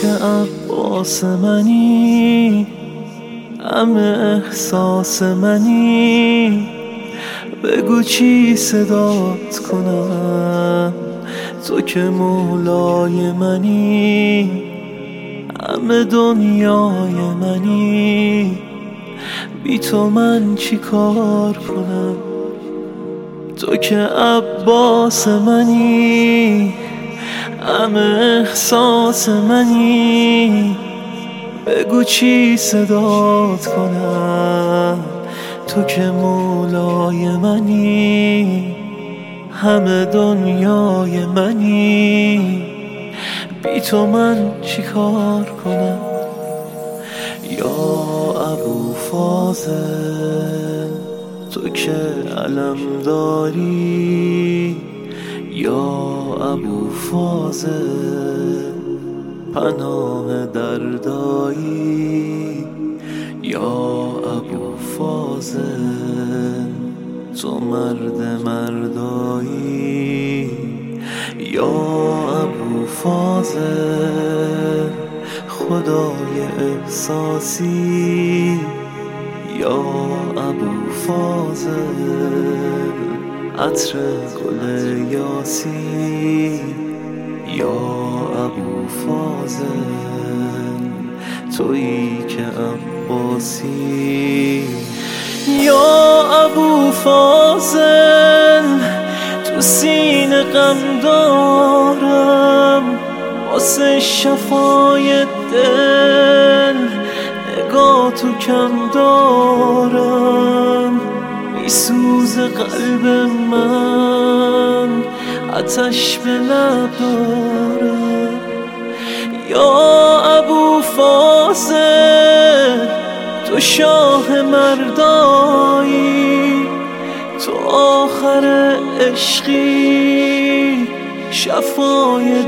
که عباس منی، همه احساس منی. بگو چی صدات کنم، تو که مولای منی، همه دنیای منی. بی تو من چی کار کنم، تو که عباس منی، همه احساس منی. بگو چی صدات کنم، تو که مولای منی، همه دنیای منی. بی تو من چی کار کنم. یا ابو فاضل تو که علم داری، یا ابو فاضل پناه دردایی، یا ابو فاضل تو مرد مردایی، یا ابو فاضل خدای احساسی، یا ابو فاضل عطر گل یاسی، یا ابو فاضل تویی که عباسی. یا ابو فاضل تو سینه غم دارم، واسه شفای دل نگاه تو کم دارم. میسوزه قلب من، آتش به لب دارم. یا ابو فاضل تو شاه مردایی، تو آخر عشقی شفای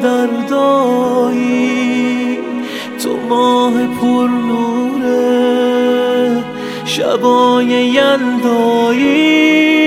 دردایی. تو ماه پر نوره شبای یلدایی،